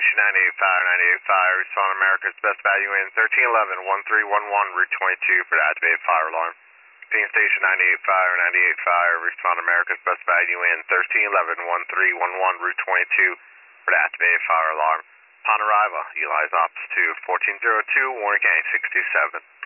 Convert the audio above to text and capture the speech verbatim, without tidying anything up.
Station ninety-eight five, ninety-eight five, respond America's best value in thirteen eleven, one three one one, Route twenty-two for the activated fire alarm. Phoenix Station ninety-eight five, ninety-eight five, respond America's best value in thirteen eleven, one three one one, Route twenty-two for the activated fire alarm. Upon arrival, utilize ops to fourteen oh two, Warren County six two seven.